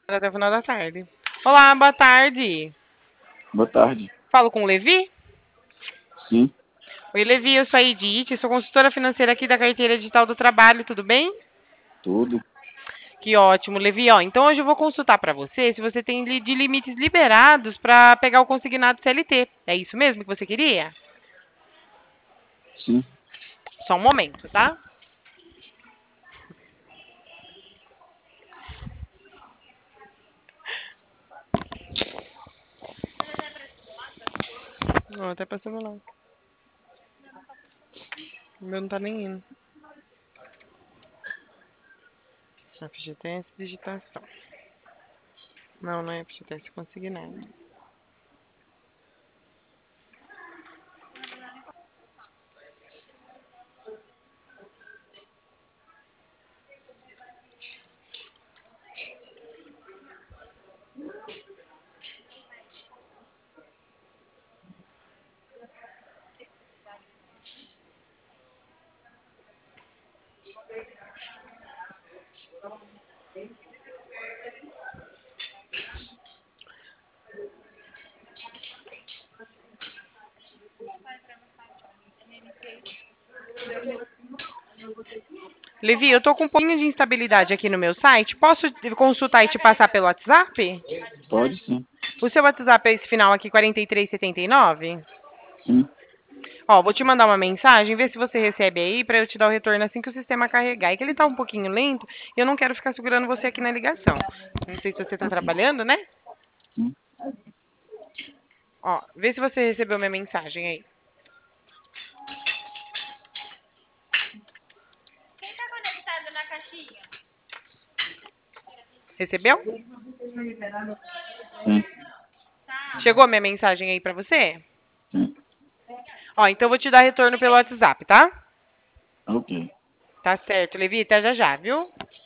Até o final da tarde. Olá, boa tarde. Boa tarde. Falo com o Levi? Sim, Oi, Levi, eu sou a Edith, sou consultora financeira aqui da Carteira Digital do Trabalho, tudo bem? tudo. Que ótimo, Levi. Ó, então hoje eu vou consultar para você se você tem de limites liberados para pegar o consignado CLT. É isso mesmo que você queria? Sim. Só um momento, tá? Não, até passando lá. O meu não tá nem indo. FGTS digitação. Não, não é FGTS consignado. Levi, eu tô com um pouquinho de instabilidade aqui no meu site. Posso consultar e te passar pelo WhatsApp? Pode sim. O seu WhatsApp é esse final aqui, 4379? Sim. Ó, vou te mandar uma mensagem, ver se você recebe aí pra eu te dar o retorno assim que o sistema carregar. É que ele tá um pouquinho lento e eu não quero ficar segurando você aqui na ligação. Não sei se você tá Ok. trabalhando, né? Sim. Ó, vê se você recebeu minha mensagem aí. Recebeu? Sim. Chegou minha mensagem aí pra você? Sim. Ó, então eu vou te dar retorno pelo WhatsApp, tá? Ok. Tá certo, Levi, até já já, viu?